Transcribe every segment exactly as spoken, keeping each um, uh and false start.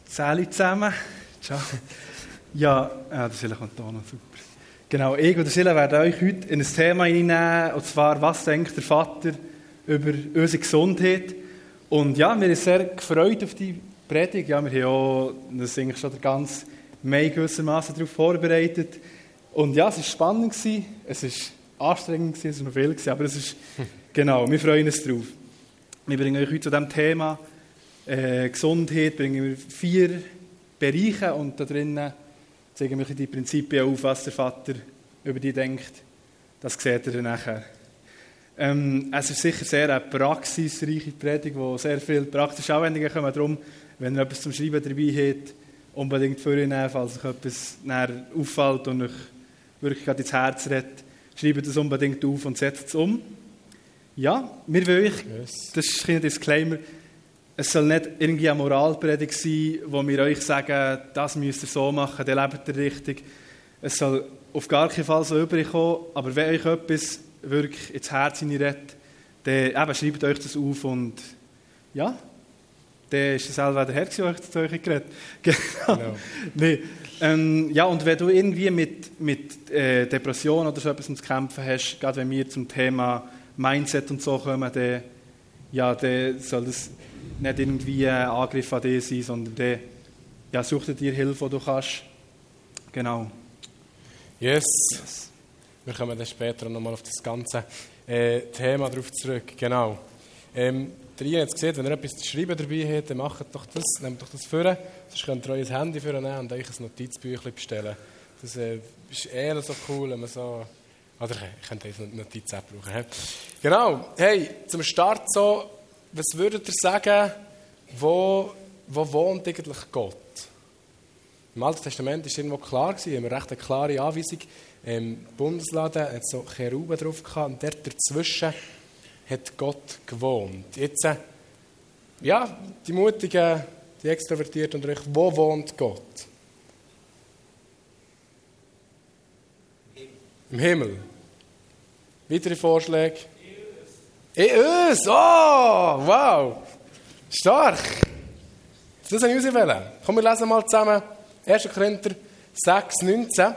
Salut zusammen. Ciao. Ja, ah, der Silla kommt da noch, super. Genau, ich und der Silla werden euch heute in ein Thema hineinnehmen, und zwar, was denkt der Vater über unsere Gesundheit? Und ja, wir sind sehr gefreut auf die Predigt. Ja, wir haben auch, das eigentlich schon den ganzen Mai gewissermaßen darauf vorbereitet. Und ja, es war spannend, es war anstrengend, es war noch viel, aber es ist, genau, wir freuen uns drauf. Wir bringen euch heute zu diesem Thema äh, Gesundheit, bringen wir vier Bereiche und da drinnen zeigen wir die Prinzipien auf, was der Vater über die denkt. Das seht ihr dann nachher. Ähm, es ist sicher sehr eine praxisreiche Predigt, wo sehr viele praktische Anwendungen kommen. Darum, wenn ihr etwas zum Schreiben dabei habt, unbedingt vornehmen, falls euch etwas auffällt und euch wirklich gerade ins Herz redet, schreibt es unbedingt auf und setzt es um. Ja, wir wollen euch, yes. Das ist ein Disclaimer, es soll nicht irgendwie eine Moralpredigt sein, wo wir euch sagen, das müsst ihr so machen, dann lebt ihr richtig. Es soll auf gar keinen Fall so überkommen, aber wenn euch etwas wirklich ins Herz hineinredet, dann eben, schreibt euch das auf und ja, dann ist es selber der Herr, der euch zu euch geredet. Genau. No. Nee. Ähm, ja, und wenn du irgendwie mit, mit äh, Depressionen oder so etwas zu kämpfen hast, gerade wenn wir zum Thema Mindset und so kommen, dann, ja, dann soll das nicht irgendwie ein Angriff an dich sein, sondern dann, ja, such dir Hilfe, wo du kannst. Genau. Yes. yes. Wir kommen dann später nochmal auf das ganze äh, Thema darauf zurück. Genau. Ähm, der Ian hat es gesehen, wenn ihr etwas zu schreiben dabei habt, dann macht doch das, nehmt doch das vor. Sonst könnt ihr euer Handy vornehmen und euch ein Notizbüchlein bestellen. Das äh, ist eher so cool, wenn man so... Oder ich könnte eine Notiz-App brauchen. He? Genau. Hey, zum Start so, was würdet ihr sagen, wo, wo wohnt eigentlich Gott? Im Alten Testament war irgendwo klar, wir haben eine recht klare Anweisung. Im Bundesladen hat so Cheruben drauf gehabt und dort dazwischen hat Gott gewohnt. Jetzt, ja, die Mutigen, die Extrovertierten unter euch, wo wohnt Gott? Im Himmel. Weitere Vorschläge? In uns. Oh, wow. Stark. Das habe ich auswählen. Komm, wir lesen mal zusammen. erster Korinther sechs, neunzehn.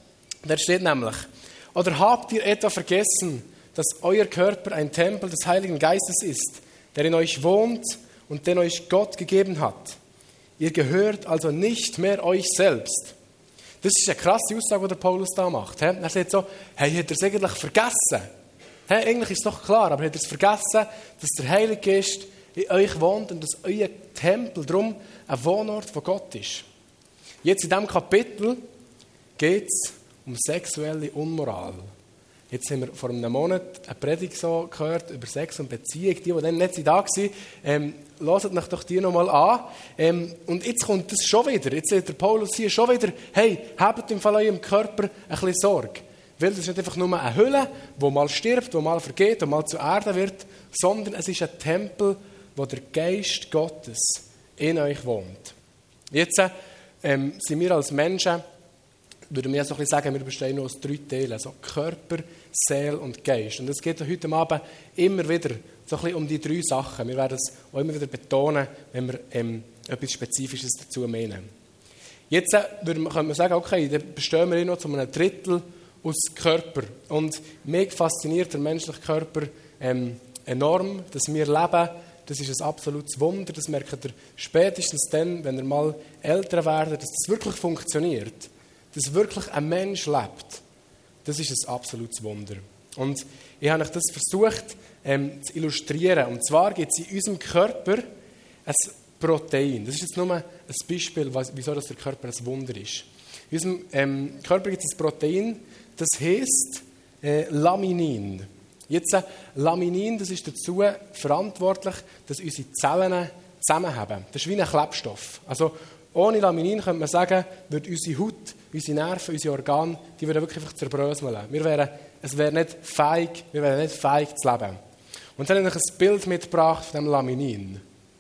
Da steht nämlich: Oder habt ihr etwa vergessen, dass euer Körper ein Tempel des Heiligen Geistes ist, der in euch wohnt und den euch Gott gegeben hat? Ihr gehört also nicht mehr euch selbst. Das ist eine krasse Aussage, die der Paulus da macht. Er sagt so, hey, hat er es eigentlich vergessen? Hey, eigentlich ist es doch klar, aber hat er es vergessen, dass der Heilige Geist in euch wohnt und dass euer Tempel darum ein Wohnort von Gott ist. Jetzt in diesem Kapitel geht es um sexuelle Unmoral. Jetzt haben wir vor einem Monat eine Predigt so gehört über Sex und Beziehung. Die, die dann nicht da waren, ähm, hört euch doch die nochmal an. Ähm, und jetzt kommt das schon wieder. Jetzt sagt der Paulus hier schon wieder, hey, habt im Fall eurem Körper ein bisschen Sorge. Weil das ist nicht einfach nur eine Hülle, die mal stirbt, die mal vergeht, die mal zu Erde wird, sondern es ist ein Tempel, wo der Geist Gottes in euch wohnt. Jetzt ähm, sind wir als Menschen, würde mir so ein bisschen sagen, wir bestehen nur aus drei Teilen, also Körper, Seele und Geist. Und es geht heute Abend immer wieder so ein bisschen um die drei Sachen. Wir werden es auch immer wieder betonen, wenn wir ähm, etwas Spezifisches dazu meinen. Jetzt äh, würde man, könnte man sagen, okay, dann bestehen wir noch zu einem Drittel aus Körper. Und mich fasziniert der menschliche Körper ähm, enorm, dass wir leben. Das ist ein absolutes Wunder. Das merkt ihr spätestens dann, wenn ihr mal älter werdet, dass das wirklich funktioniert. Dass wirklich ein Mensch lebt, das ist ein absolutes Wunder. Und ich habe euch das versucht ähm, zu illustrieren. Und zwar gibt es in unserem Körper ein Protein. Das ist jetzt nur ein Beispiel, wieso das der Körper ein Wunder ist. In unserem ähm, Körper gibt es ein Protein, das heisst äh, Laminin. Jetzt, äh, Laminin, das ist dazu verantwortlich, dass unsere Zellen zusammenhalten. Das ist wie ein Klebstoff. Also, ohne Laminin könnte man sagen, würde unsere Haut, unsere Nerven, unsere Organe, die würden wirklich einfach zerbröseln. Wir wären, es wäre nicht fähig, wir wären nicht fähig zu leben. Und dann habe ich ein Bild mitgebracht von dem Laminin.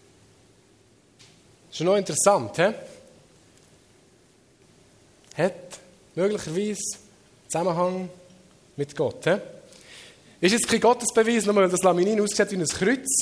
Das ist noch interessant, he? Hat möglicherweise Zusammenhang mit Gott. He? Ist jetzt kein Gottesbeweis, nur weil das Laminin aussieht wie ein Kreuz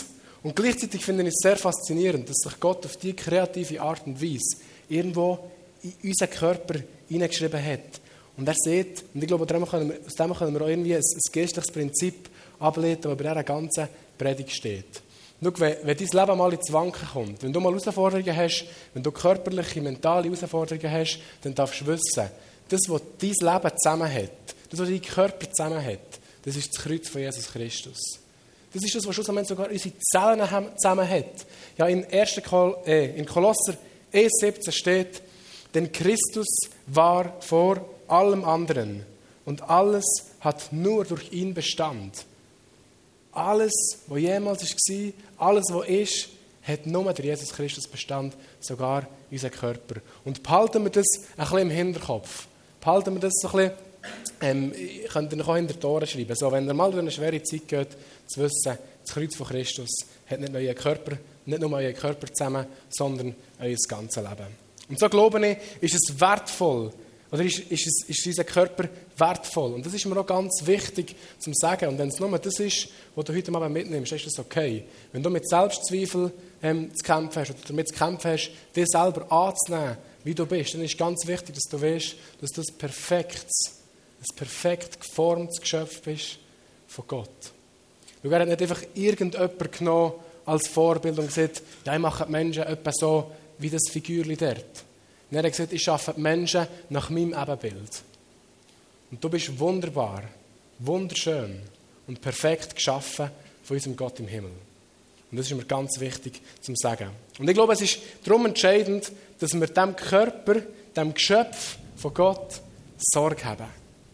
Und gleichzeitig finde ich es sehr faszinierend, dass sich Gott auf diese kreative Art und Weise irgendwo in unseren Körper hineingeschrieben hat. Und er sieht, und ich glaube, aus dem können wir auch irgendwie ein, ein geistliches Prinzip ableiten, das bei dieser ganzen Predigt steht. Schau, wenn, wenn dein Leben mal ins Wanken kommt, wenn du mal Herausforderungen hast, wenn du körperliche, mentale Herausforderungen hast, dann darfst du wissen, das, was dein Leben zusammen hat, das, was dein Körper zusammen hat, das ist das Kreuz von Jesus Christus. Das ist das, was schlussendlich sogar unsere Zellen zusammen hat. Ja, in, ersten Kol- äh, in Kolosser eins siebzehn steht, denn Christus war vor allem anderen und alles hat nur durch ihn Bestand. Alles, was jemals war, alles, was ist, hat nur durch Jesus Christus Bestand, sogar unser Körper. Und behalten wir das ein bisschen im Hinterkopf. Behalten wir das so ein bisschen, ähm, könnt ihr noch auch hinter die Ohren schreiben. So, wenn ihr mal durch eine schwere Zeit geht, zu wissen, das Kreuz von Christus hat nicht nur euren Körper, nicht nur euren Körper zusammen, sondern euer ganzes Leben. Und so glaube ich, ist es wertvoll, oder ist, ist, es, ist unser Körper wertvoll. Und das ist mir auch ganz wichtig zu sagen. Und wenn es nur das ist, was du heute mal mitnimmst, ist das okay. Wenn du mit Selbstzweifel ähm, zu kämpfen hast, oder damit zu kämpfen hast, dich selber anzunehmen, wie du bist, dann ist ganz wichtig, dass du weißt, dass du ein perfektes, ein perfekt geformtes Geschöpf bist von Gott. Du hast nicht einfach irgendjemanden genommen als Vorbild und gesagt, ja, ich mache die Menschen etwa so wie das Figürchen dort. Und er hat gesagt, ich schaffe die Menschen nach meinem Ebenbild. Und du bist wunderbar, wunderschön und perfekt geschaffen von unserem Gott im Himmel. Und das ist mir ganz wichtig zu sagen. Und ich glaube, es ist darum entscheidend, dass wir diesem Körper, diesem Geschöpf von Gott Sorge haben.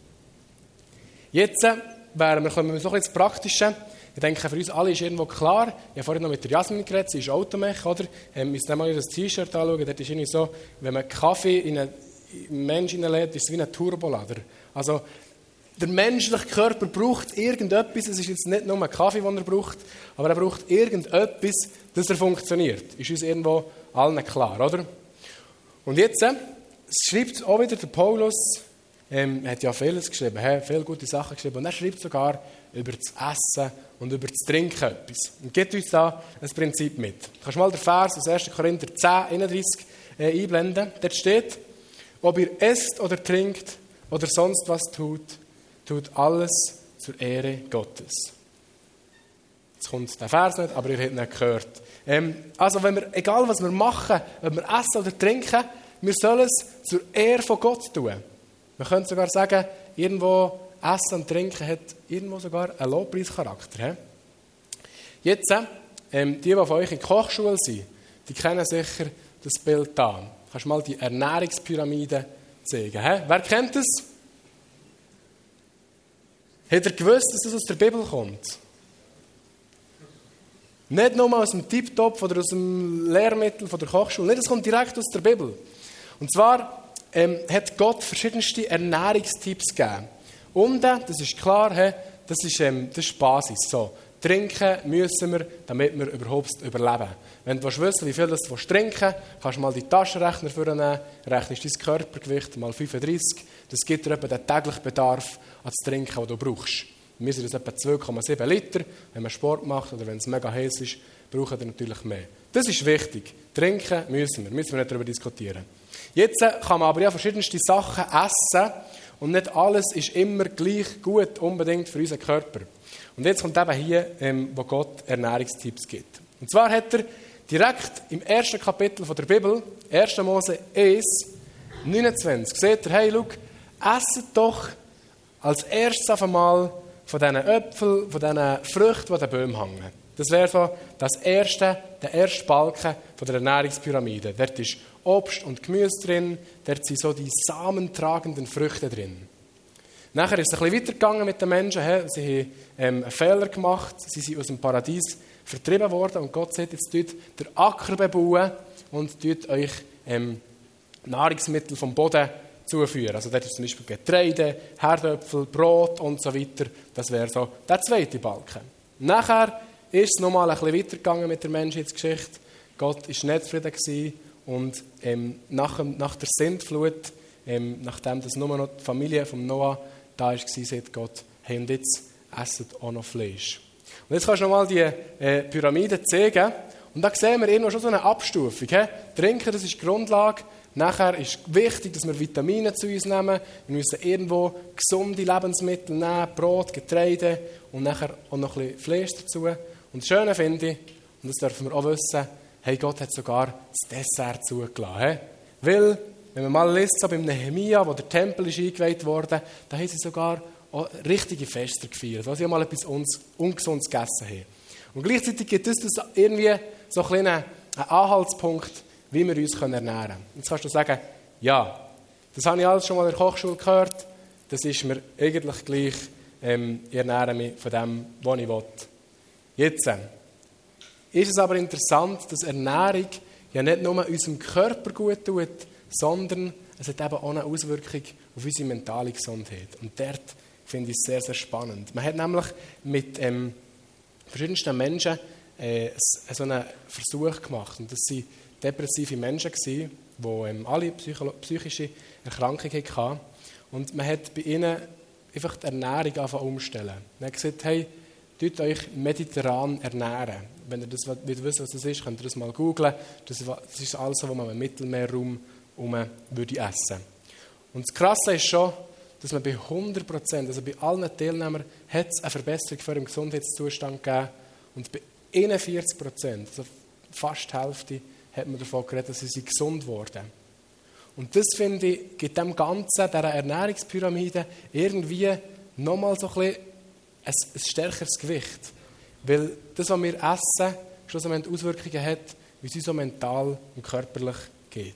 Jetzt wären wir, kommen wir so ein bisschen ins Praktische. Ich denke, für uns alle ist irgendwo klar, ich habe vorhin noch mit der Jasmin geredet, sie ist Automech, oder? Wir müssen mal ihr T-Shirt anschauen, dort ist irgendwie so, wenn man Kaffee in einen Menschen hineinlädt, ist es wie ein Turbolader. Also, der menschliche Körper braucht irgendetwas, es ist jetzt nicht nur ein Kaffee, den er braucht, aber er braucht irgendetwas, dass er funktioniert. Ist uns irgendwo allen klar, oder? Und jetzt äh, schreibt auch wieder der Paulus, ähm, er hat ja vieles geschrieben, he, viele gute Sachen geschrieben, und er schreibt sogar über das Essen und über das Trinken etwas. Und gibt uns da ein Prinzip mit. Du kannst mal den Vers aus ersten Korinther zehn einunddreißig äh, einblenden. Dort steht, ob ihr esst oder trinkt oder sonst was tut, tut alles zur Ehre Gottes. Jetzt kommt der Vers nicht, aber ihr habt ihn nicht gehört. Ähm, also, wenn wir, egal was wir machen, ob wir essen oder trinken, wir sollen es zur Ehre von Gott tun. Man könnte sogar sagen, irgendwo Essen und Trinken hat irgendwo sogar einen Lobpreischarakter. He? Jetzt, ähm, die, die von euch in der Kochschule sind, die kennen sicher das Bild da. Kannst du mal die Ernährungspyramide zeigen? He? Wer kennt das? Hat er gewusst, dass das aus der Bibel kommt? Nicht nur aus dem Tiptop oder aus dem Lehrmittel von der Kochschule. Nicht, das kommt direkt aus der Bibel. Und zwar ähm, hat Gott verschiedenste Ernährungstipps gegeben. Und, das ist klar, das ist, ähm, das ist die Basis. So, trinken müssen wir, damit wir überhaupt überleben. Wenn du wissen, wie viel du trinken willst, kannst du mal die Taschenrechner vornehmen, rechnest dein Körpergewicht mal fünfunddreißig. Das gibt dir etwa den täglichen Bedarf an das Trinken, den du brauchst. Wir sind das etwa zwei Komma sieben Liter. Wenn man Sport macht oder wenn es mega heiß ist, brauchen wir natürlich mehr. Das ist wichtig. Trinken müssen wir, müssen wir nicht darüber diskutieren. Jetzt kann man aber ja verschiedenste Sachen essen und nicht alles ist immer gleich gut unbedingt für unseren Körper. Und jetzt kommt eben hier, ähm, wo Gott Ernährungstipps gibt. Und zwar hat er direkt im ersten Kapitel von der Bibel, erster Mose eins, neunundzwanzig, seht ihr, hey, schau, esset doch als erstes auf einmal von diesen Äpfeln, von diesen Früchten, die an den Bäumen hängen. Das wäre so das erste, der erste Balken von der Ernährungspyramide. Dort ist Obst und Gemüse drin, dort sind so die samentragenden Früchte drin. Nachher ist es ein bisschen weitergegangen mit den Menschen. Sie haben ähm, einen Fehler gemacht, sie sind aus dem Paradies vertrieben worden und Gott sagt, jetzt tut der Acker bebauen und tut euch ähm, Nahrungsmittel vom Boden zuführen. Also dort ist zum Beispiel Getreide, Herdöpfel, Brot und so weiter. Das wäre so der zweite Balken. Nachher ist es nochmal ein bisschen weitergegangen mit der Menschheitsgeschichte. Gott war nicht zufrieden gewesen und ähm, nach, dem, nach der Sintflut, ähm, nachdem das nur noch die Familie von Noah da war, sagt Gott, hey, und jetzt esset auch noch Fleisch. Und jetzt kannst du nochmal die äh, Pyramide zeigen. Und da sehen wir irgendwo schon so eine Abstufung. He? Trinken, das ist die Grundlage. Nachher ist wichtig, dass wir Vitamine zu uns nehmen. Wir müssen irgendwo gesunde Lebensmittel nehmen, Brot, Getreide und nachher auch noch ein bisschen Fleisch dazu. Und das Schöne finde ich, und das dürfen wir auch wissen, hey, Gott hat sogar das Dessert zugelassen. He? Weil, wenn man mal liest, so beim Nehemia, wo der Tempel ist eingeweiht wurde, da haben sie sogar auch richtige Feste gefeiert, weil sie mal etwas Ungesundes gegessen haben. Und gleichzeitig gibt es das irgendwie so einen kleinen Anhaltspunkt, wie wir uns ernähren können. Jetzt kannst du sagen, ja, das habe ich alles schon mal in der Kochschule gehört, das ist mir eigentlich gleich, ähm, ich ernähre mich von dem, was ich will. Jetzt äh, ist es aber interessant, dass Ernährung ja nicht nur unserem Körper gut tut, sondern es hat eben auch eine Auswirkung auf unsere mentale Gesundheit. Und dort finde ich es sehr, sehr spannend. Man hat nämlich mit ähm, verschiedensten Menschen äh, so einen Versuch gemacht. Und das waren depressive Menschen, die ähm, alle psycho- psychische Erkrankungen hatten. Und man hat bei ihnen einfach die Ernährung angefangen umstellen. Man hat gesagt, hey, tut euch mediterran ernähren. Wenn ihr das nicht wisst, was das ist, könnt ihr das mal googlen. Das ist alles, was man im Mittelmeerraum herum würde essen. Und das Krasse ist schon, dass man bei hundert Prozent, also bei allen Teilnehmern, hat es eine Verbesserung für den Gesundheitszustand gegeben. Und bei einundvierzig Prozent, also fast die Hälfte, hat man davon geredet, dass sie gesund wurden. Und das, finde ich, gibt dem Ganzen, dieser Ernährungspyramide, irgendwie nochmal so ein bisschen ein, ein stärkeres Gewicht. Weil das, was wir essen, schlussendlich Auswirkungen hat, wie es uns so mental und körperlich geht.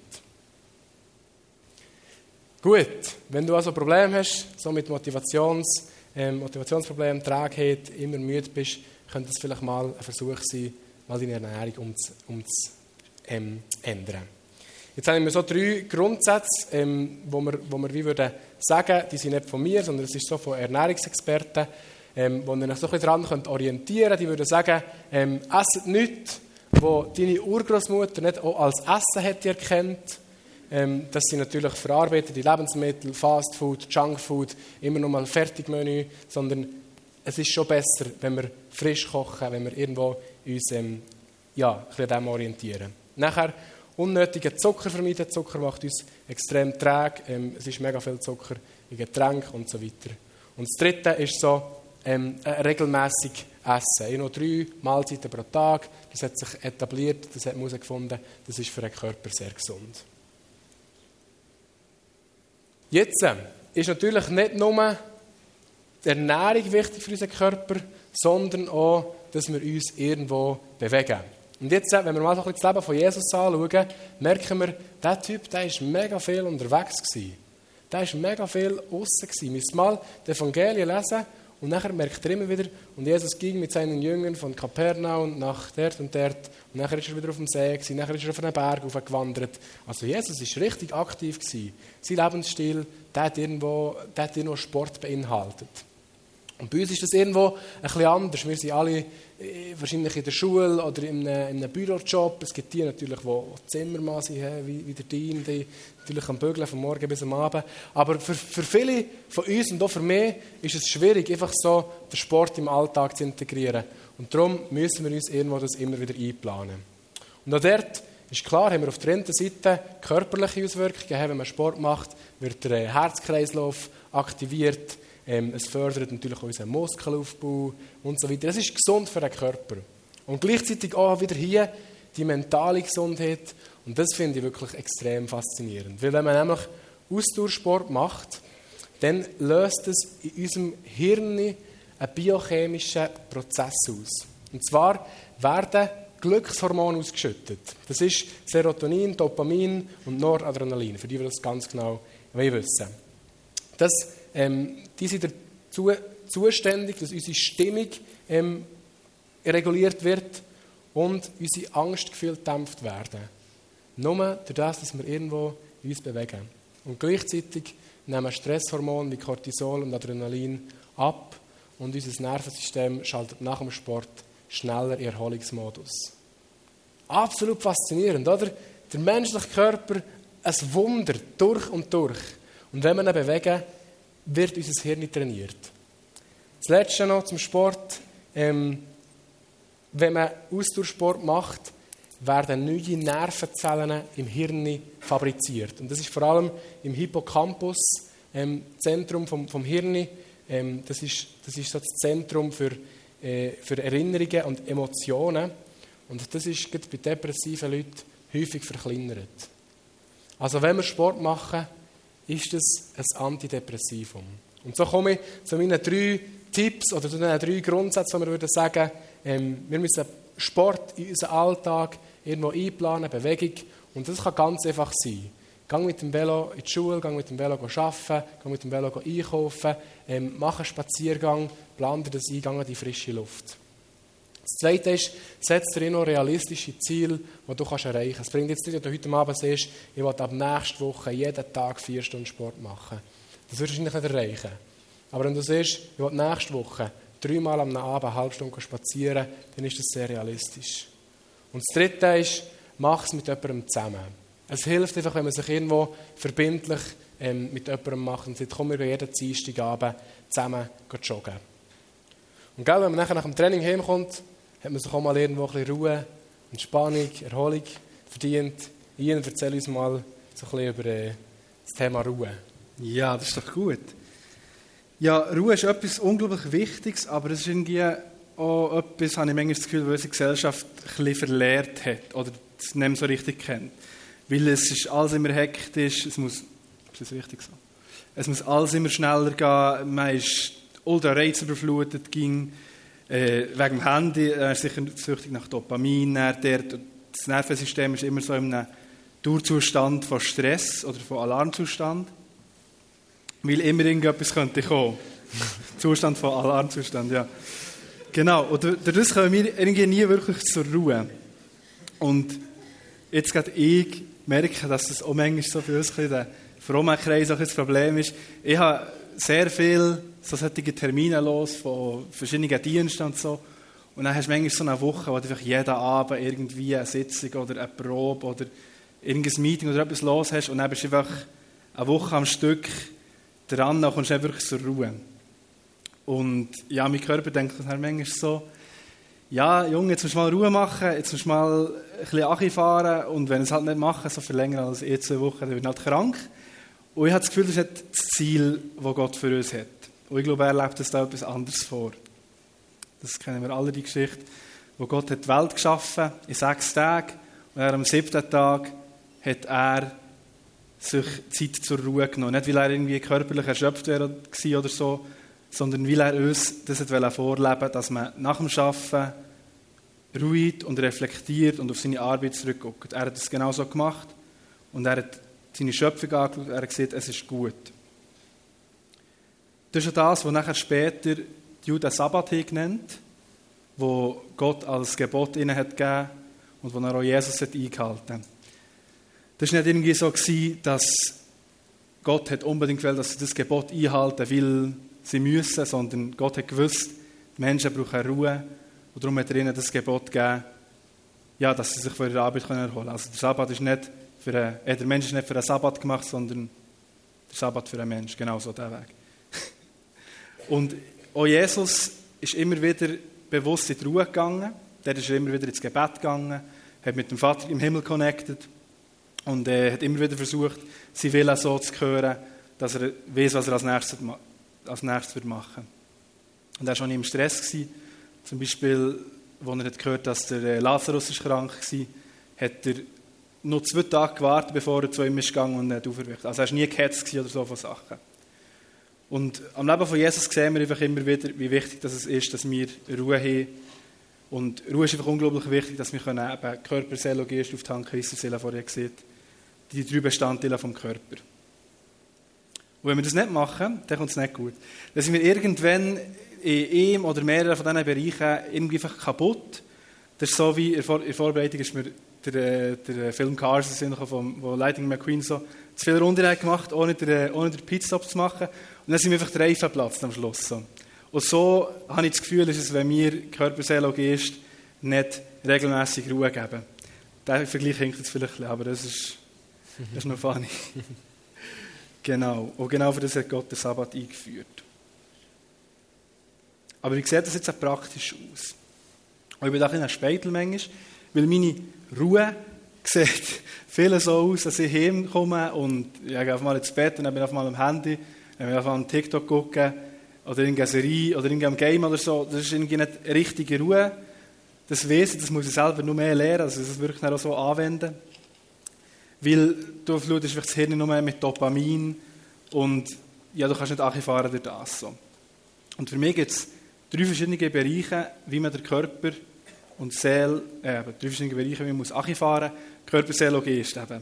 Gut, wenn du also Probleme hast, so mit Motivations, ähm, Motivationsproblemen, Trägheit, immer müde bist, könnte es vielleicht mal ein Versuch sein, mal deine Ernährung umzu, umzu ähm, ändern. Jetzt haben wir so drei Grundsätze, ähm, wo wir, wo wir wie würden sagen, die sind nicht von mir, sondern es ist so von Ernährungsexperten, ähm, wo ihr euch so ein bisschen daran könnt orientieren könnt. Die würden sagen, ähm, esset nichts, was deine Urgroßmutter nicht auch als Essen hätte erkannt. Ähm, das sind natürlich verarbeitete Lebensmittel, Fast Food, Junk Food, immer noch mal Fertigmenü, sondern es ist schon besser, wenn wir frisch kochen, wenn wir irgendwo uns ähm, ja, ein bisschen an dem orientieren. Nachher unnötigen Zucker vermeiden. Zucker macht uns extrem träge. Ähm, es ist mega viel Zucker in Getränken und so weiter. Und das Dritte ist so ähm, regelmäßig essen. Ich noch drei Mahlzeiten pro Tag. Das hat sich etabliert, das hat man herausgefunden, das ist für den Körper sehr gesund. Jetzt äh, ist natürlich nicht nur die Ernährung wichtig für unseren Körper, sondern auch, dass wir uns irgendwo bewegen. Und jetzt, wenn wir mal so ein bisschen das Leben von Jesus anschauen, merken wir, dieser Typ, der war mega viel unterwegs gewesen. Der war mega viel aussen gewesen. Wir müssen mal die Evangelien lesen und nachher merkt er immer wieder, und Jesus ging mit seinen Jüngern von Kapernaum nach dort und dort und nachher ist er wieder auf dem See gewesen, nachher ist er auf einen Berg hochgewandert. Also Jesus war richtig aktiv gewesen. Sein Lebensstil, der hat irgendwo, der hat irgendwo Sport beinhaltet. Und bei uns ist das irgendwo ein bisschen anders. Wir sind alle äh, wahrscheinlich in der Schule oder in einem, in einem Bürojob. Es gibt die natürlich, die Zimmermann sind, wie, wie der Dean, die natürlich am Bügeln von morgen bis am Abend. Aber für, für viele von uns und auch für mich ist es schwierig, einfach so den Sport im Alltag zu integrieren. Und darum müssen wir uns irgendwo das immer wieder einplanen. Und auch dort ist klar, haben wir auf der einen Seite körperliche Auswirkungen. Wenn man Sport macht, wird der Herzkreislauf aktiviert. Ähm, es fördert natürlich auch unseren Muskelaufbau und so weiter. Das ist gesund für den Körper. Und gleichzeitig auch wieder hier die mentale Gesundheit. Und das finde ich wirklich extrem faszinierend. Weil wenn man nämlich Ausdauersport macht, dann löst es in unserem Hirn einen biochemischen Prozess aus. Und zwar werden Glückshormone ausgeschüttet. Das ist Serotonin, Dopamin und Noradrenalin, für die wir das ganz genau wissen. Das Ähm, die sind dazu zuständig, dass unsere Stimmung ähm, reguliert wird und unsere Angstgefühle gedämpft werden. Nur durch das, dass wir irgendwo uns bewegen. Und gleichzeitig nehmen Stresshormone wie Cortisol und Adrenalin ab und unser Nervensystem schaltet nach dem Sport schneller in Erholungsmodus. Absolut faszinierend, oder? Der menschliche Körper, ein Wunder, durch und durch. Und wenn wir ihn bewegen, wird unser Hirn trainiert. Das Letzte noch zum Sport. ähm, wenn man Ausdauersport macht, werden neue Nervenzellen im Hirn fabriziert. Und das ist vor allem im Hippocampus, ähm, Zentrum vom, vom Hirn. Ähm, das, ist, das ist so das Zentrum für, äh, für Erinnerungen und Emotionen. Und das ist gerade bei depressiven Leuten häufig verkleinert. Also wenn wir Sport machen, ist das ein Antidepressivum. Und so komme ich zu meinen drei Tipps oder zu den drei Grundsätzen, die wir würden sagen, ähm, wir müssen Sport in unseren Alltag irgendwo einplanen, Bewegung. Und das kann ganz einfach sein. Gang mit dem Velo in die Schule, gang mit dem Velo arbeiten, gang mit dem Velo einkaufen, ähm, mach einen Spaziergang, plan dir das ein, gang in die frische Luft. Das Zweite ist, setz dir noch realistische Ziele, die du kannst erreichen kannst. Es bringt jetzt nicht, wenn du heute Abend siehst, ich will ab nächster Woche jeden Tag vier Stunden Sport machen. Das wirst du wahrscheinlich nicht erreichen. Aber wenn du siehst, ich will nächste Woche dreimal am Abend eine halbe Stunde spazieren, dann ist das sehr realistisch. Und das Dritte ist, mach es mit jemandem zusammen. Es hilft einfach, wenn man sich irgendwo verbindlich ähm, mit jemandem macht und sagt, komm, wir gehen jeden Dienstagabend zusammen joggen. Und gell, wenn man nachher nach dem Training heimkommt, hat man sich auch mal irgendwo ein bisschen Ruhe, Entspannung, Erholung verdient. Ian, erzähl uns mal so ein bisschen über äh, das Thema Ruhe. Ja, das ist doch gut. Ja, Ruhe ist etwas unglaublich Wichtiges, aber es ist irgendwie auch etwas, habe ich manchmal das Gefühl, was unsere Gesellschaft ein bisschen verlehrt hat oder es nicht mehr so richtig kennt. Weil es ist alles immer hektisch, es muss, ist das richtig so? Es muss alles immer schneller gehen, man ist ultra reizüberflutet, ging äh, wegen dem Handy, er ist sicher süchtig nach Dopamin, der, das Nervensystem ist immer so in einem Dauerzustand von Stress oder von Alarmzustand, weil immer irgendetwas könnte kommen. Zustand von Alarmzustand, ja. Genau, und dadurch kommen wir irgendwie nie wirklich zur Ruhe. Und jetzt gerade ich merke, dass das auch manchmal so für uns ein bisschen der Frommenkreis auch ein Problem ist. Ich habe sehr viele so solche Termine los von verschiedenen Diensten und so. Und dann hast du manchmal so eine Woche, wo du einfach jeden Abend irgendwie eine Sitzung oder eine Probe oder irgendein Meeting oder etwas los hast und dann bist du einfach eine Woche am Stück dran und kommst nicht wirklich zur Ruhe. Und ja, mein Körper denkt dann manchmal so, ja, Junge, jetzt musst du mal Ruhe machen, jetzt musst du mal ein bisschen Achi fahren und wenn ich es halt nicht mache, so für länger als eh zwei Wochen, dann bin ich halt krank. Und ich habe das Gefühl, das ist nicht das Ziel, das Gott für uns hat. Und ich glaube, er lebt uns da etwas anderes vor. Das kennen wir alle, die Geschichte, wo Gott hat die Welt geschaffen in sechs Tagen und er am siebten Tag hat er sich Zeit zur Ruhe genommen. Nicht, weil er irgendwie körperlich erschöpft war oder so, sondern weil er uns das vorleben wollte, dass man nach dem Arbeiten ruhig und reflektiert und auf seine Arbeit zurückguckt. Er hat das genau so gemacht und er hat seine Schöpfung angeschaut und er hat gesagt, es ist gut. Das ist auch das, was nachher später die Juden Sabbat genannt, wo Gott als Gebot ihnen hat gegeben und wo er auch Jesus hat eingehalten hat. Das war nicht irgendwie so, dass Gott hat unbedingt will, dass sie das Gebot einhalten, weil sie müssen, sondern Gott hat gewusst, die Menschen brauchen Ruhe und darum hat er ihnen das Gebot gegeben, ja, dass sie sich von ihrer Arbeit erholen können. Also der Sabbat ist nicht für einen, äh, der Mensch ist nicht für einen Sabbat gemacht, sondern der Sabbat für einen Mensch, genau so der Weg. Und auch Jesus ist immer wieder bewusst in die Ruhe gegangen, der ist immer wieder ins Gebet gegangen, hat mit dem Vater im Himmel connected und äh, hat immer wieder versucht, sein Willen so zu hören, dass er weiß, was er als nächstes als nächstes wird machen. Und er war schon im Stress gewesen. Zum Beispiel, als er hat gehört, dass der Lazarus ist krank war, hat er noch zwei Tage gewartet, bevor er zu ihm ist gegangen und hat auferweckt. Also er war nie gehetzt oder so von Sachen. Und am Leben von Jesus sehen wir einfach immer wieder, wie wichtig das ist, dass wir Ruhe haben. Und Ruhe ist einfach unglaublich wichtig, dass wir können eben Körper, Seele und Geist auftanken, wie es Seele vorher gesagt, die drei Bestandteile vom Körper. Und wenn wir das nicht machen, dann kommt es nicht gut. Dann sind wir irgendwann in einem oder mehreren von diesen Bereichen irgendwie einfach kaputt. Das ist so wie in der Vorbereitung ist mir der, der Film Cars, wo Lightning McQueen so zu viel Runden hat gemacht, ohne den, ohne den Pitstop zu machen. Und dann sind wir einfach der Reifen geplatzt am Schluss. So. Und so habe ich das Gefühl, ist es, wenn wir Körper, Seele und Geist nicht regelmäßig Ruhe geben. Der Vergleich hinkt jetzt vielleicht ein bisschen, aber das ist, das ist noch funny. Genau, und genau für das hat Gott den Sabbat eingeführt. Aber wie sieht das jetzt auch praktisch aus? Und ich bin da ein bisschen ein Speitel manchmal, weil meine Ruhe sieht viel so aus, dass ich heimkomme und ich gehe auf mal ins Bett und dann bin ich auf mal am Handy, dann bin ich auf mal am TikTok gucken oder irgendeine Serie oder irgendein Game oder so. Das ist irgendwie nicht richtige Ruhe. Das Wesen, das muss ich selber noch mehr lernen, also das wirklich auch so anwenden. Weil du flutest das Hirn nur mehr mit Dopamin und ja, du kannst nicht anfahren durch das. So. Und für mich gibt es drei verschiedene Bereiche, wie man den Körper und die Seele, äh, drei verschiedene Bereiche, wie man muss anfahren muss, Körper, Seele und Geist eben.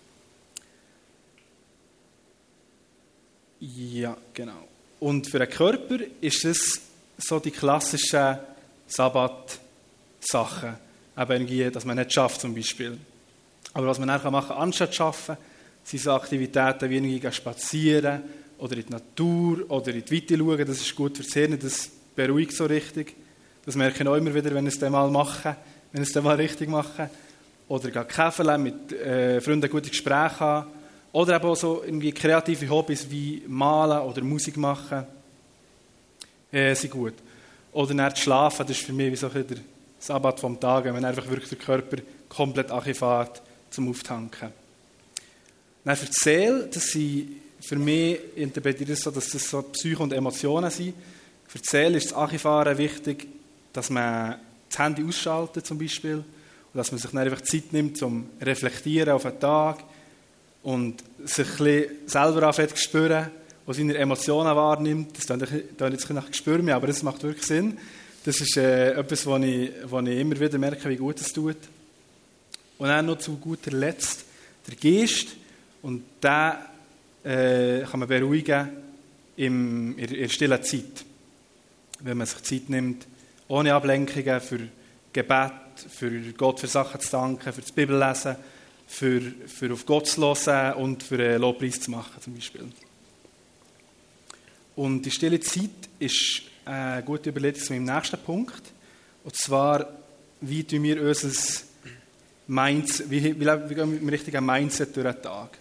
Ja, genau. Und für den Körper ist es so die klassischen Sabbat-Sachen. Eben irgendwie, dass man nicht schafft zum Beispiel. Aber was man dann machen kann, anstatt zu arbeiten, sind so Aktivitäten wie irgendwie spazieren oder in die Natur oder in die Weite schauen. Das ist gut fürs Hirn, das beruhigt so richtig. Das merke ich auch immer wieder, wenn ich es dann mal mache, wenn ich es dann mal richtig mache. Oder gehen käfeln, mit äh, Freunden gute Gespräche haben. Oder eben auch so irgendwie kreative Hobbys wie Malen oder Musik machen. Äh, sind gut. Oder dann schlafen, das ist für mich wie so ein der Sabbat vom Tag, wenn man einfach wirklich den Körper komplett anfährt zum Auftanken. Dann für die Seele, das sind für mich interpretiere ich das so, dass das so Psyche und Emotionen sind. Für die Seele ist das Anfahren wichtig, dass man das Handy ausschaltet zum Beispiel und dass man sich dann einfach Zeit nimmt zum Reflektieren auf den Tag und sich ein bisschen selber anfängt zu spüren und seine Emotionen wahrnimmt. Das klingt jetzt ein bisschen nach Gespür, aber das macht wirklich Sinn. Das ist äh, etwas, wo ich, wo ich immer wieder merke, wie gut es tut. Und dann noch zu guter Letzt der Geist. Und den äh, kann man beruhigen im, in der stillen Zeit. Wenn man sich Zeit nimmt, ohne Ablenkungen, für Gebet, für Gott für Sachen zu danken, für das Bibellesen, für, für auf Gott zu hören und für einen Lobpreis zu machen zum Beispiel. Und die stille Zeit ist eine gute Überlegung zu meinem nächsten Punkt. Und zwar, wie tun wir unser Mindset, wie, wie, wie gehen wir mit dem richtigen Mindset durch den Tag?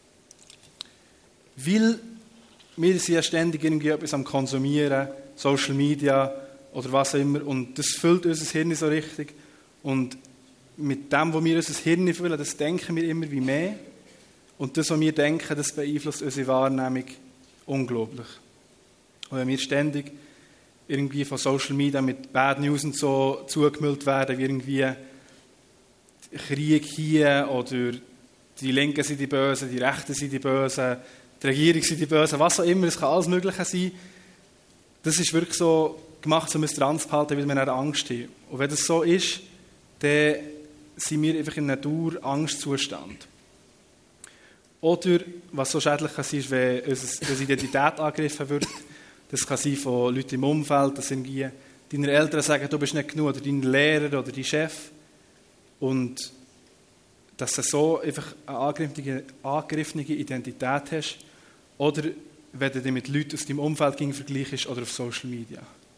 Weil wir sind ja ständig irgendwie etwas am Konsumieren, Social Media oder was auch immer, und das füllt unser Hirn so richtig. Und mit dem, was wir unser Hirn füllen, das denken wir immer wie mehr. Und das, was wir denken, das beeinflusst unsere Wahrnehmung unglaublich. Und wenn wir ständig irgendwie von Social Media mit Bad News und so zugemüllt werden, wie irgendwie Krieg hier oder die Linken sind die Bösen, die Rechten sind die Bösen, die Regierung sind die Bösen, was auch immer, es kann alles Mögliche sein. Das ist wirklich so gemacht, um uns dran zu behalten, weil wir eine Angst haben. Und wenn das so ist, dann sind wir einfach in einem Dauer-Angstzustand. Oder, was so schädlich kann sein, ist, wenn unsere Identität angegriffen wird. Das kann sein von Leuten im Umfeld, dass irgendwie deine Eltern sagen, du bist nicht genug, oder dein Lehrer oder dein Chef. Und dass du so einfach eine angegriffene, angegriffene Identität hast. Oder wenn du dich mit Leuten aus deinem Umfeld vergleichst oder auf Social Media.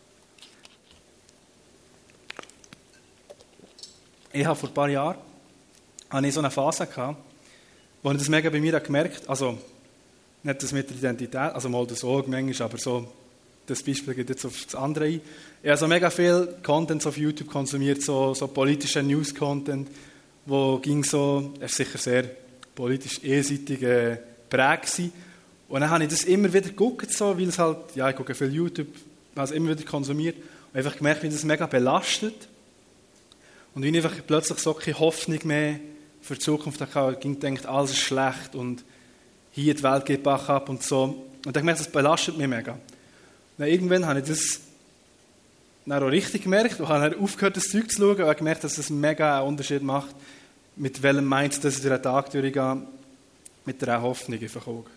Ich habe vor ein paar Jahren hatte ich so eine Phase gehabt, wo ich das mega bei mir gemerkt habe. Also, nicht das mit der Identität, also mal das auch manchmal, aber so, das Beispiel geht jetzt auf das andere ein. Ich habe so mega viel Content auf YouTube konsumiert, so, so politischer News-Content, wo ging so, er ist sicher sehr politisch einseitig äh, geprägt. Und dann habe ich das immer wieder geguckt, so, weil es halt, ja, ich gucke viel YouTube, habe es immer wieder konsumiert und einfach gemerkt, wie das mega belastet. Und wie ich einfach plötzlich so keine Hoffnung mehr für die Zukunft hatte, ging denkt, alles ist schlecht und hier die Welt geht Bach ab und so. Und ich merke, das belastet mich mega. Und irgendwann habe ich das dann auch richtig gemerkt und habe dann aufgehört, das Zeug zu schauen und habe gemerkt, dass es mega einen Unterschied macht, mit welchem Mindset dass ich durch den Tag durchgehe, mit der Hoffnung einfach auch.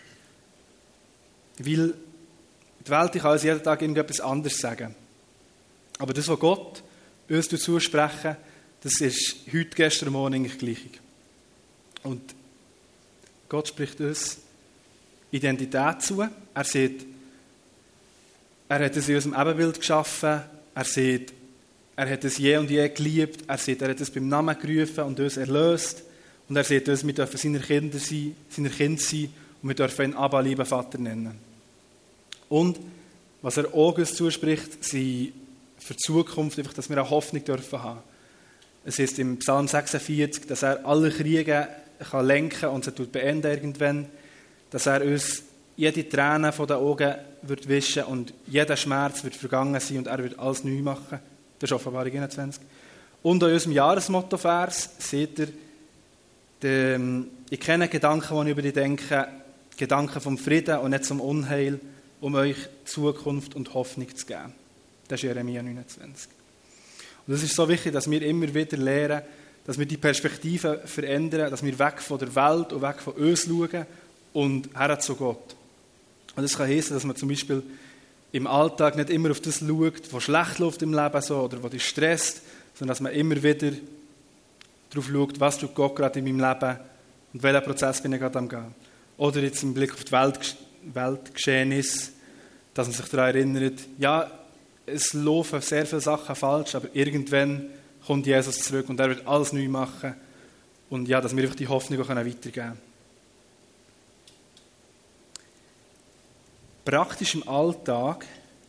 Weil die Welt kann uns jeden Tag irgendetwas anderes sagen. Aber das, was Gott uns zusprechen, das ist heute, gestern, morgen eigentlich gleich. Und Gott spricht uns Identität zu. Er sieht, er hat es in unserem Ebenbild geschaffen. Er sieht, er hat es je und je geliebt. Er sieht, er hat es beim Namen gerufen und uns erlöst. Und er sieht uns, wir dürfen seine Kinder sein, seine Kinder sein und wir dürfen ihn Abba, lieber Vater nennen. Und Was er auch uns zuspricht, sind für die Zukunft, einfach, dass wir auch Hoffnung dürfen haben. Es heißt im Psalm sechsundvierzig, dass er alle Kriege kann lenken und sie beenden irgendwann, dass er uns jede Träne von den Augen wird wischen und jeder Schmerz wird vergangen sein und er wird alles neu machen. Das ist Offenbarung einundzwanzig. Und in unserem Jahresmotto-Vers seht ihr, die, ich kenne Gedanken, die ich über dich denke, Gedanken vom Frieden und nicht zum Unheil, um euch Zukunft und Hoffnung zu geben. Das ist Jeremia neunundzwanzig. Und es ist so wichtig, dass wir immer wieder lernen, dass wir die Perspektive verändern, dass wir weg von der Welt und weg von uns schauen und her zu Gott. Und das kann heissen, dass man zum Beispiel im Alltag nicht immer auf das schaut, was schlecht läuft im Leben so, oder was dich stresst, sondern dass man immer wieder darauf schaut, was tut Gott gerade in meinem Leben und welchen Prozess bin ich gerade am gehen. Oder jetzt im Blick auf die Welt, Weltgeschehnisse, dass man sich daran erinnert, ja, es laufen sehr viele Sachen falsch, aber irgendwann kommt Jesus zurück und er wird alles neu machen. Und ja, dass wir einfach die Hoffnung auch weitergeben können. Praktisch im Alltag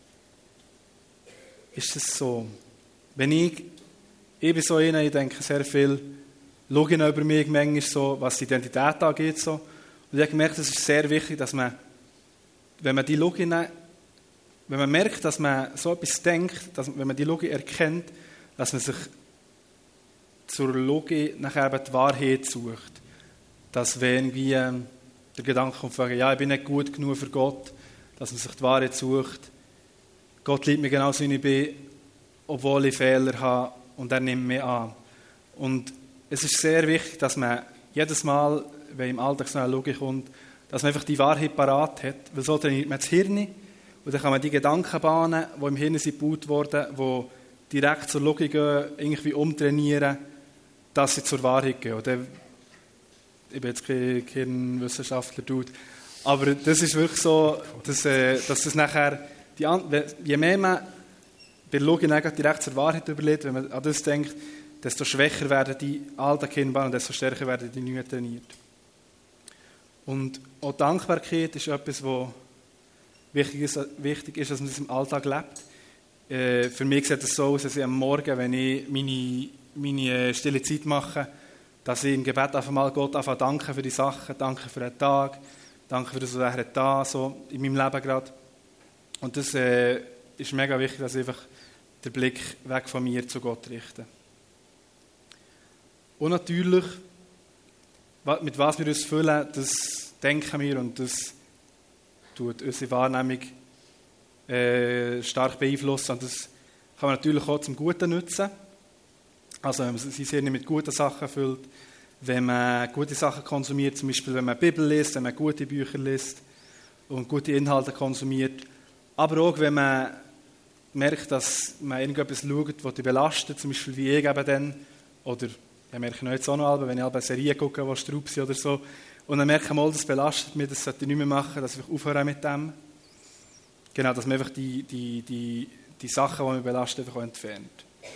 ist es so, wenn ich, ich bin so einer, ich denke sehr viel, schaue ich über mich manchmal so, was die Identität angeht. So. Und ich habe gemerkt, es ist sehr wichtig, dass man, wenn man die Logik, wenn man merkt, dass man so etwas denkt, dass, wenn man die Logik erkennt, dass man sich zur Logik nachher eben die Wahrheit sucht. Dass wenn irgendwie ähm, der Gedanke kommt, ja, ich bin nicht gut genug für Gott, dass man sich die Wahrheit sucht. Gott liebt mich genauso, wie ich bin, obwohl ich Fehler habe und er nimmt mich an. Und es ist sehr wichtig, dass man jedes Mal, wenn im Alltag so eine Logik kommt, dass man einfach die Wahrheit parat hat, weil so trainiert man das Hirn und dann kann man die Gedankenbahnen, die im Hirn sind gebaut wurden, die direkt zur Logik gehen, irgendwie umtrainieren, dass sie zur Wahrheit gehen. Und dann, ich bin jetzt kein Hirnwissenschaftler, Dude, aber das ist wirklich so, dass, äh, dass das nachher, die, je mehr man bei der Logik direkt zur Wahrheit überlegt, wenn man an das denkt, desto schwächer werden die alten Hirnbahnen und desto stärker werden die neuen trainiert. Und auch Dankbarkeit ist etwas, was wichtig ist, wichtig ist, dass man das im Alltag lebt. Äh, für mich sieht es so aus, dass ich am Morgen, wenn ich meine, meine stille Zeit mache, dass ich im Gebet einfach mal Gott anfange danken für die Sachen, danke für den Tag, danke für das, was er da so in meinem Leben gerade. Und das äh, ist mega wichtig, dass ich einfach den Blick weg von mir zu Gott richte. Und natürlich, mit was wir uns füllen, das denken wir und das tut unsere Wahrnehmung äh, stark beeinflussen. Und das kann man natürlich auch zum Guten nutzen. Also wenn man sein Hirn mit guten Sachen füllt, wenn man gute Sachen konsumiert, zum Beispiel wenn man die Bibel liest, wenn man gute Bücher liest und gute Inhalte konsumiert. Aber auch wenn man merkt, dass man irgendetwas schaut, das dich belastet, zum Beispiel wie ich eben dann, oder ich merke noch jetzt auch noch, wenn ich eine Serie gucke, die Straub sind oder so, und dann merke ich mal, das belastet mich, das sollte ich nicht mehr machen, dass ich aufhöre mit dem. Genau, dass man einfach die, die, die, die Sachen, die mich belasten, einfach entfernt.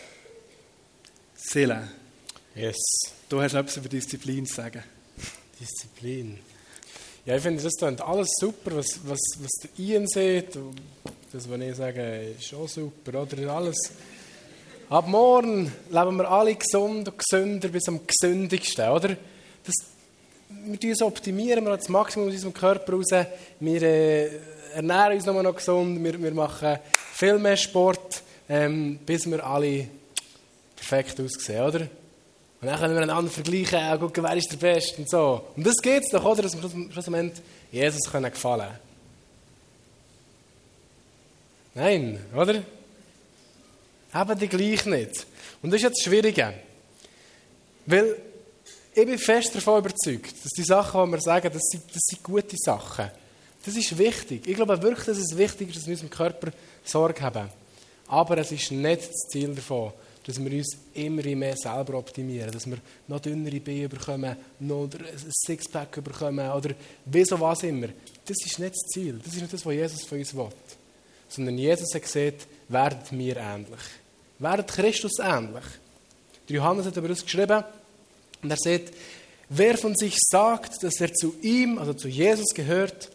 Seele. Yes. Du hast noch etwas über Disziplin zu sagen. Disziplin. Ja, ich finde, das klingt alles super, was, was, was der Ian sieht. Das, was ich sage, ist auch super, oder? Alles. Ab morgen leben wir alle gesund und gesünder bis am gesündigsten, oder? Das, wir uns optimieren, wir haben das Maximum aus unserem Körper raus. Wir äh, ernähren uns noch gesund, wir, wir machen viel mehr Sport, ähm, bis wir alle perfekt aussehen, oder? Und dann können wir einander vergleichen, auch gucken, wer ist der Beste und so. Und das geht es doch, oder? Dass wir schlussendlich Jesus können gefallen. Nein, oder? Haben die gleich nicht. Und das ist jetzt das Schwierige. Weil ich bin fest davon überzeugt, dass die Sachen, die wir sagen, das sind, das sind gute Sachen. Das ist wichtig. Ich glaube wirklich, dass es wichtig ist, dass wir unserem Körper Sorge haben. Aber es ist nicht das Ziel davon, dass wir uns immer mehr selber optimieren, dass wir noch dünnere Beine bekommen, noch ein Sixpack bekommen oder wieso was immer. Das ist nicht das Ziel. Das ist nicht das, was Jesus von uns will. Sondern Jesus hat gesagt, werdet mir ähnlich. Werdet Christus ähnlich. Der Johannes hat über uns geschrieben und er sagt, wer von sich sagt, dass er zu ihm, also zu Jesus gehört,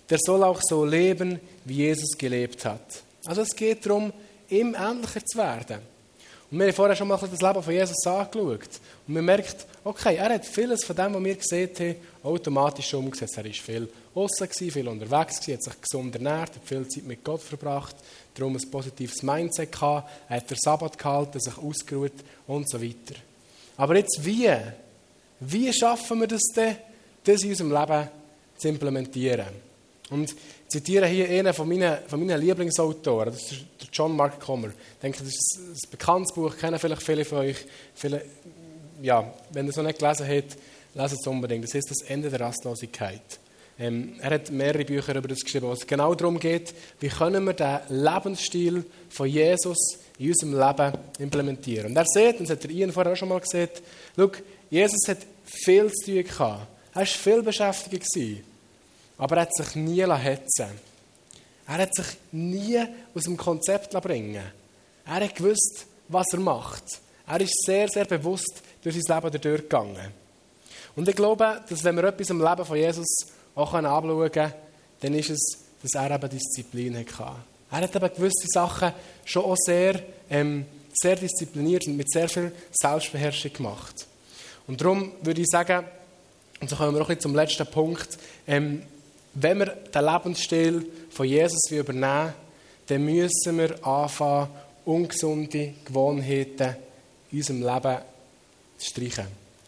der soll auch so leben, wie Jesus gelebt hat. Also es geht darum, ihm ähnlicher zu werden. Und wir haben vorher schon mal das Leben von Jesus angeschaut. Und man merkt, okay, er hat vieles von dem, was wir gesehen haben, automatisch umgesetzt. Er war viel aussen, viel unterwegs, hat sich gesund ernährt, hat viel Zeit mit Gott verbracht, darum ein positives Mindset gehabt, er hat den Sabbat gehalten, sich ausgeruht und so weiter. Aber jetzt wie? Wie schaffen wir das denn, das in unserem Leben zu implementieren? Und ich zitiere hier einen von meinen, von meinen Lieblingsautoren, das ist der John Mark Comer. Ich denke, das ist ein bekanntes Buch, kennen vielleicht viele von euch. Viele, ja, wenn ihr es noch nicht gelesen habt, lest es unbedingt. Das heißt das Ende der Rastlosigkeit. Ähm, er hat mehrere Bücher über das geschrieben, wo es genau darum geht, wie können wir den Lebensstil von Jesus in unserem Leben implementieren. Und er sieht, und das hat der Ian vorher auch schon mal gesagt, schau, Jesus hat viel zu tun gehabt. Er war viel beschäftigt gewesen, aber er hat sich nie hetzen. Er hat sich nie aus dem Konzept bringen. Er hat gewusst, was er macht. Er ist sehr, sehr bewusst durch sein Leben durchgegangen. Und ich glaube, dass wenn wir etwas im Leben von Jesus auch anschauen können, dann ist es, dass er eben Disziplin hatte. Er hat eben gewisse Sachen schon auch sehr, ähm, sehr diszipliniert und mit sehr viel Selbstbeherrschung gemacht. Und darum würde ich sagen, und so kommen wir auch ein bisschen zum letzten Punkt, ähm, wenn wir den Lebensstil von Jesus übernehmen, dann müssen wir anfangen, ungesunde Gewohnheiten in unserem Leben zu streichen.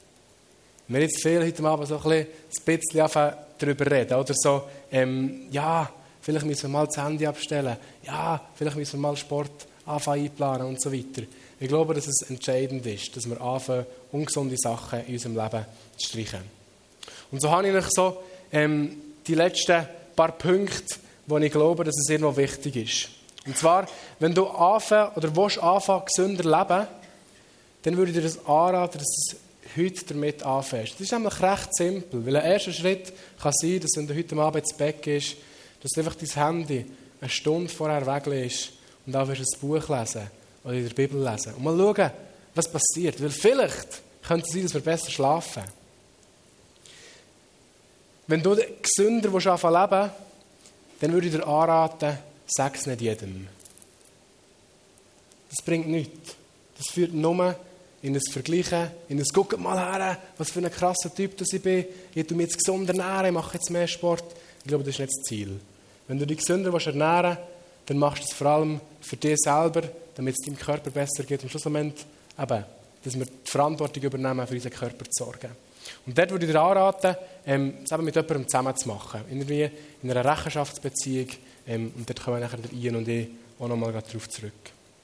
Wir haben jetzt viel heute Abend so ein bisschen darüber reden. Oder so, ähm, ja, vielleicht müssen wir mal das Handy abstellen. Ja, vielleicht müssen wir mal Sport anfangen einplanen und so weiter. Ich glaube, dass es entscheidend ist, dass wir anfangen, ungesunde Sachen in unserem Leben zu streichen. Und so habe ich noch so ähm, die letzten paar Punkte, wo ich glaube, dass es irgendwo wichtig ist. Und zwar, wenn du anfangen oder willst anfangen, gesünder leben, dann würde ich dir das anraten, dass du heute damit anfängst. Das ist nämlich recht simpel, weil ein erster Schritt kann sein, dass wenn du heute Abend ins Bett gehst, dass du einfach dein Handy eine Stunde vorher weglegst und dann wirst du ein Buch lesen oder in der Bibel lesen. Und mal schauen, was passiert. Weil vielleicht könnte es sein, dass wir besser schlafen. Wenn du gesünder anfangen willst leben, dann würde ich dir anraten, sag es nicht jedem. Das bringt nichts. Das führt nur in ein Vergleichen, in ein «Guckt mal her, was für ein krasser Typ das ich bin, ich tue mich jetzt gesund ernähren, ich mache jetzt mehr Sport». Ich glaube, das ist nicht das Ziel. Wenn du dich gesünder ernähren willst, dann machst du es vor allem für dich selber, damit es deinem Körper besser geht. Am Schlussmoment eben, dass wir die Verantwortung übernehmen, für unseren Körper zu sorgen. Und dort würde ich dir anraten, ähm, es eben mit jemandem zusammen zu machen. Irgendwie in einer Rechenschaftsbeziehung. Ähm, und dort kommen nachher der Ian und ich auch nochmal darauf zurück.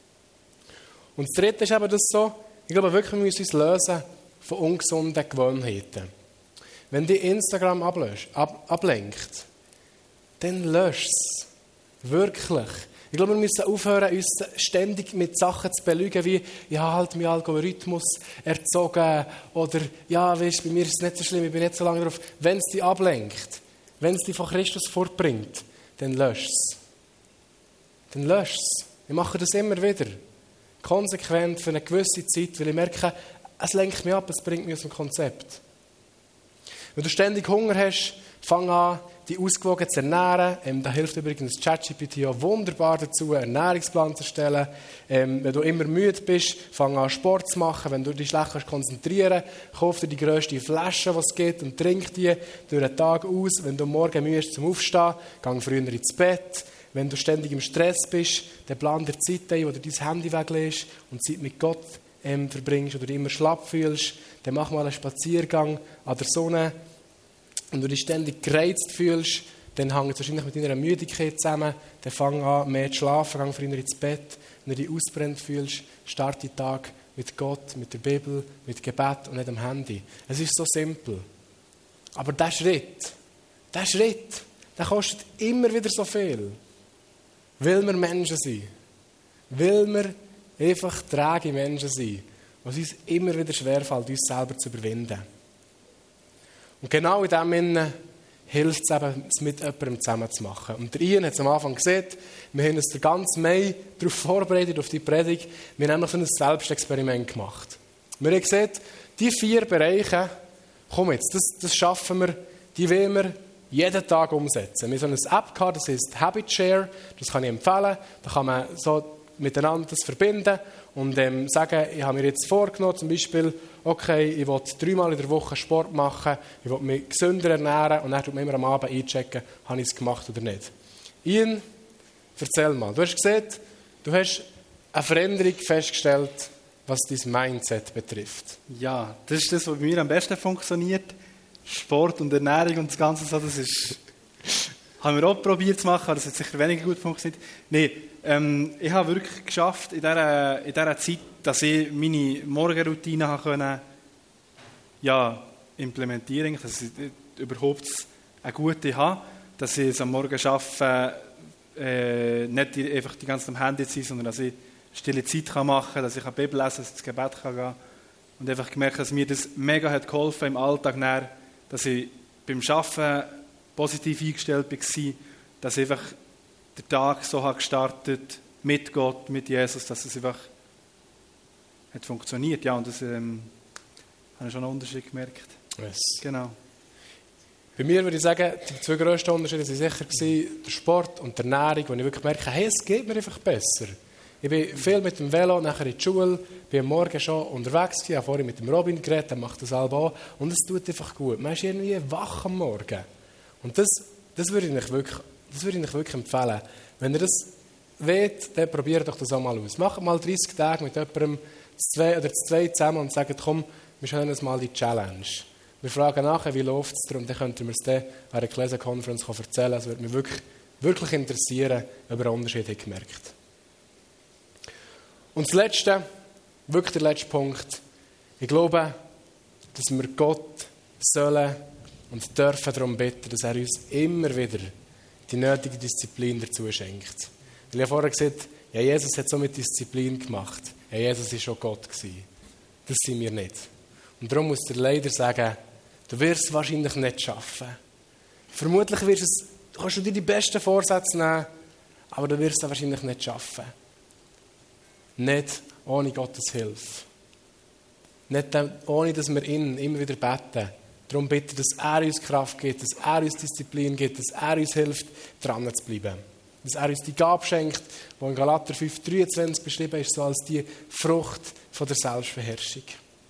Und das Dritte ist eben das so, ich glaube wirklich, wir müssen uns lösen von ungesunden Gewohnheiten. Wenn dich Instagram ablöscht, ab, ablenkt, dann lösch es. Wirklich. Ich glaube, wir müssen aufhören, uns ständig mit Sachen zu belügen, wie, ja, halt mein Algorithmus erzogen, oder, ja, weißt, bei mir ist es nicht so schlimm, ich bin nicht so lange drauf. Wenn es dich ablenkt, wenn es dich von Christus fortbringt, dann lösch es. Dann lösch es. Wir machen das immer wieder. Konsequent für eine gewisse Zeit, weil ich merke, es lenkt mich ab, es bringt mich aus dem Konzept. Wenn du ständig Hunger hast, fang an, dich ausgewogen zu ernähren. Ähm, da hilft übrigens ChatGPT auch wunderbar dazu, einen Ernährungsplan zu erstellen. Ähm, wenn du immer müde bist, fang an, Sport zu machen. Wenn du dich schlecht kannst konzentrieren, kauf dir die grösste Flasche, die es gibt, und trink die durch den Tag aus. Wenn du morgen müde bist zum Aufstehen, geh früher ins Bett. Wenn du ständig im Stress bist, dann plan dir Zeit ein, wo du dein Handy weglegst und Zeit mit Gott ähm, verbringst oder dich immer schlapp fühlst. Dann mach mal einen Spaziergang an der Sonne. Wenn du dich ständig gereizt fühlst, dann hängt es wahrscheinlich mit deiner Müdigkeit zusammen. Dann fang an, mehr zu schlafen, geh früher ins Bett. Wenn du dich ausbrennt fühlst, start den Tag mit Gott, mit der Bibel, mit Gebet und nicht am Handy. Es ist so simpel. Aber dieser Schritt, dieser Schritt, der kostet immer wieder so viel. Weil wir Menschen sind. Weil wir einfach träge Menschen sind. Was uns immer wieder schwerfällt, uns selber zu überwinden. Und genau in dem Sinne hilft es eben, es mit jemandem zusammen zu machen. Und der Ian hat es am Anfang gesehen, wir haben uns den ganzen Mai darauf vorbereitet, auf die Predigt. Wir haben noch so ein Selbstexperiment gemacht. Wir haben gesehen, die vier Bereiche, komm jetzt, das, das schaffen wir, die wollen wir jeden Tag umsetzen. Wir haben so eine App gehabt, das heisst Habit Share, das kann ich empfehlen. Da kann man so miteinander das verbinden und ähm, sagen, ich habe mir jetzt vorgenommen, zum Beispiel, okay, ich will dreimal in der Woche Sport machen, ich will mich gesünder ernähren und dann tut man immer am Abend einchecken, habe ich es gemacht oder nicht. Ian, erzähl mal. Du hast gesehen, du hast eine Veränderung festgestellt, was dein Mindset betrifft. Ja, das ist das, was bei mir am besten funktioniert. Sport und Ernährung und das Ganze so, das ist... haben wir auch probiert zu machen, aber das hat sicher weniger gut funktioniert. Nein, ähm, ich habe wirklich geschafft in dieser, in dieser Zeit, dass ich meine Morgenroutine habe können, ja, implementieren konnte, dass ich überhaupt eine gute habe, dass ich es am Morgen schaffe, äh, nicht einfach die ganze Zeit am Handy zu sein, sondern dass ich stille Zeit machen kann, dass ich Bibel lesen kann, dass ich ins Gebet gehen kann. Und einfach gemerkt, dass mir das mega hat geholfen im Alltag, nachher, dass ich beim Arbeiten positiv eingestellt war, dass ich einfach den Tag so habe gestartet mit Gott, mit Jesus, dass es einfach hat funktioniert. Ja, und das ähm, habe ich schon einen Unterschied gemerkt. Yes. Genau. Bei mir würde ich sagen, die zwei grössten Unterschiede waren sicher der Sport und die Ernährung, wo ich wirklich merke, hey, es geht mir einfach besser. Ich bin viel mit dem Velo nachher in die Schule, bin am Morgen schon unterwegs gewesen, habe vorhin mit dem Robin geredet, der macht das selber auch. Und es tut einfach gut. Man ist irgendwie wach am Morgen. Und das, das würde ich euch wirklich, das würde ich euch wirklich empfehlen. Wenn ihr das wollt, dann probiert doch das auch mal aus. Macht mal dreißig Tage mit jemandem zwei oder zwei zusammen und sagt, komm, wir schauen uns mal die Challenge. Wir fragen nachher, wie läuft es dir, und dann könnt ihr mir es dann an einer Ecclesia-Conference erzählen. Es würde mich wirklich, wirklich interessieren, ob ihr einen Unterschied habt gemerkt. Und das Letzte, wirklich der letzte Punkt. Ich glaube, dass wir Gott sollen und dürfen darum bitten, dass er uns immer wieder die nötige Disziplin dazu schenkt. Weil ich vorher gesagt habe, ja, Jesus hat so mit Disziplin gemacht. Ja, Jesus war schon Gott gewesen. Das sind wir nicht. Und darum muss ich dir leider sagen, du wirst es wahrscheinlich nicht schaffen. Vermutlich wirst es, du kannst dir die besten Vorsätze nehmen, aber du wirst es wahrscheinlich nicht schaffen. Nicht ohne Gottes Hilfe. Nicht ohne, dass wir ihn immer wieder beten. Darum bitte, dass er uns Kraft gibt, dass er uns Disziplin gibt, dass er uns hilft, dran zu bleiben. Dass er uns die Gabe schenkt, die in Galater fünf dreiundzwanzig beschrieben ist, so als die Frucht von der Selbstbeherrschung.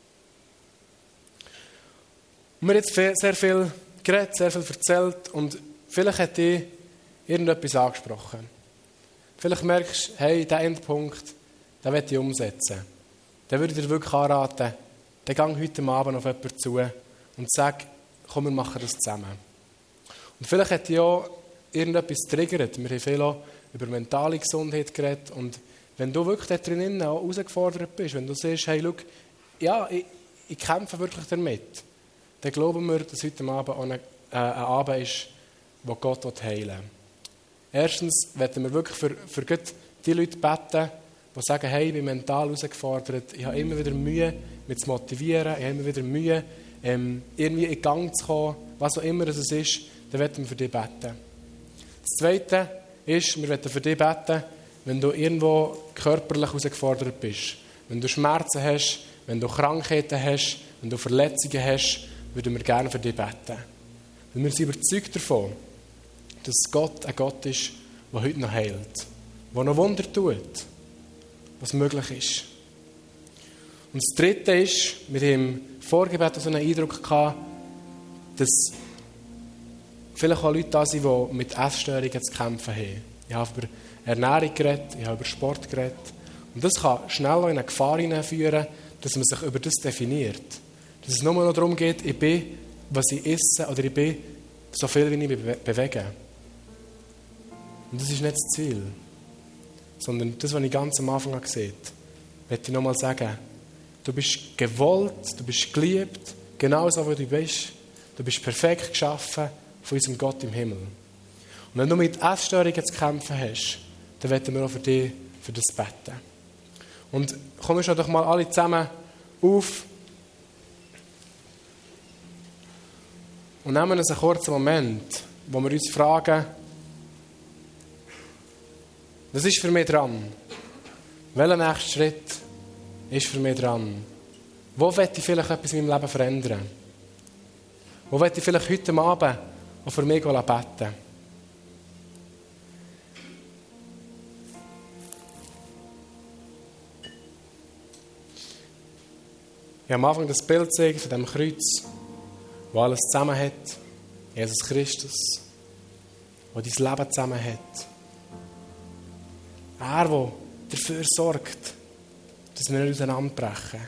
Und wir haben jetzt sehr viel geredet, sehr viel erzählt und vielleicht hat dich irgendetwas angesprochen. Vielleicht merkst du, hey, diesen Endpunkt, den will ich umsetzen. Dann würde ich dir wirklich anraten, dann geh heute Abend auf jemanden zu und sag, komm, wir machen das zusammen. Und vielleicht hat dich auch irgendetwas triggert. Wir haben viel auch über mentale Gesundheit geredet. Und wenn du wirklich da drinnen auch herausgefordert bist, wenn du siehst, hey, schau, ja, ich, ich kämpfe wirklich damit, dann glauben wir, dass heute Abend auch ein, äh, ein Abend ist, wo Gott heilen will. Erstens werden wir wirklich für, für die Leute beten, die sagen, hey, ich bin mental herausgefordert, ich habe immer wieder Mühe, mich zu motivieren, ich habe immer wieder Mühe, ähm, irgendwie in Gang zu kommen, was auch immer es ist, dann werden wir für dich beten. Das Zweite ist, wir werden für dich beten, wenn du irgendwo körperlich herausgefordert bist. Wenn du Schmerzen hast, wenn du Krankheiten hast, wenn du Verletzungen hast, würden wir gerne für dich beten. Weil wir sind überzeugt davon, dass Gott ein Gott ist, der heute noch heilt, der noch Wunder tut, was möglich ist. Und das Dritte ist, wir haben im Vorgebet so einen Eindruck gehabt, dass vielleicht auch Leute da sind, die mit Essstörungen zu kämpfen haben. Ich habe über Ernährung geredet, ich habe über Sport geredet. Und das kann schnell in eine Gefahr hineinführen, dass man sich über das definiert. Dass es nur noch darum geht, ich bin, was ich esse, oder ich bin so viel, wie ich mich bewege. Und das ist nicht das Ziel. Sondern das, was ich ganz am Anfang gesehen habe, möchte ich nochmal sagen, du bist gewollt, du bist geliebt, genauso wie du bist. Du bist perfekt geschaffen von unserem Gott im Himmel. Und wenn du mit Essstörungen zu kämpfen hast, dann werden wir auch für dich für das beten. Und kommen wir doch mal alle zusammen auf und nehmen uns einen kurzen Moment, wo wir uns fragen, was ist für mich dran? Welcher nächste Schritt ist für mich dran? Wo will ich vielleicht etwas in meinem Leben verändern? Wo will ich vielleicht heute Abend und für mich beten. Ich habe am Anfang das Bild gesehen von diesem Kreuz, wo alles zusammen hat. Jesus Christus, der dein Leben zusammen hat. Er, der dafür sorgt, dass wir nicht auseinanderbrechen.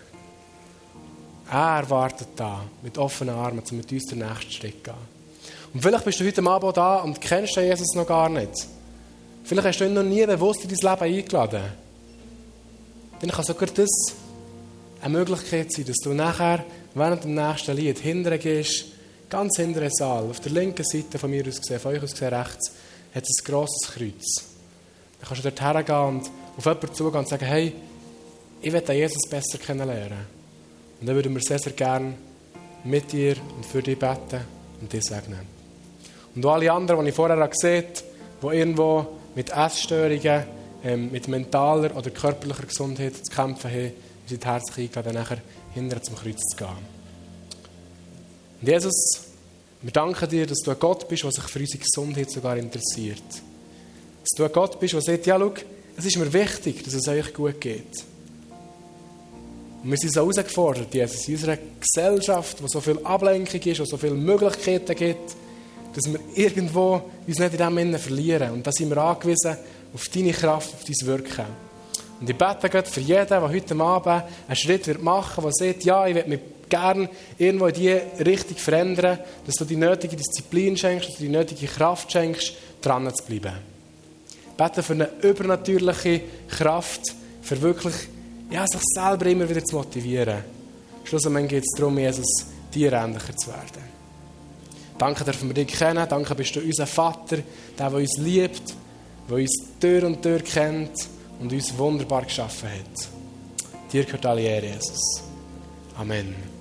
Er wartet da mit offenen Armen, um mit uns den nächsten Schritt zu gehen. Und vielleicht bist du heute Abend da und kennst den Jesus noch gar nicht. Vielleicht hast du ihn noch nie bewusst in dein Leben eingeladen. Dann kann sogar das eine Möglichkeit sein, dass du nachher während dem nächsten Lied hinterher gehst, ganz hinter den Saal, auf der linken Seite von mir aus gesehen, von euch aus gesehen rechts, hat es ein grosses Kreuz. Dann kannst du dort hergehen und auf jemanden zugehen und sagen, hey, ich will den Jesus besser kennenlernen. Und dann würden wir sehr, sehr gerne mit dir und für dich beten und dich segnen. Und alle anderen, die ich vorher gesehen habe, die irgendwo mit Essstörungen, ähm, mit mentaler oder körperlicher Gesundheit zu kämpfen haben, sind herzlich eingeladen, nachher hinterher zum Kreuz zu gehen. Und Jesus, wir danken dir, dass du ein Gott bist, der sich für unsere Gesundheit sogar interessiert. Dass du ein Gott bist, der sagt, ja, schau, es ist mir wichtig, dass es euch gut geht. Und wir sind so herausgefordert, Jesus, in unserer Gesellschaft, wo so viel Ablenkung ist, wo so viele Möglichkeiten gibt, dass wir irgendwo uns nicht in dem Innen verlieren. Und da sind wir angewiesen auf deine Kraft, auf dein Wirken. Und ich bete Gott für jeden, der heute Abend einen Schritt machen wird, der sagt, ja, ich will mich gerne irgendwo in diese Richtung verändern, dass du die nötige Disziplin schenkst, dass du die nötige Kraft schenkst, dran zu bleiben. Ich bete für eine übernatürliche Kraft, für wirklich, ja, sich selber immer wieder zu motivieren. Schlussendlich geht es darum, Jesus, dir ähnlicher zu werden. Danke, dürfen wir dich kennen. Danke, bist du unser Vater, der, der uns liebt, der uns Tür und Tür kennt und uns wunderbar geschaffen hat. Dir gehört alle Ehre, Jesus. Amen.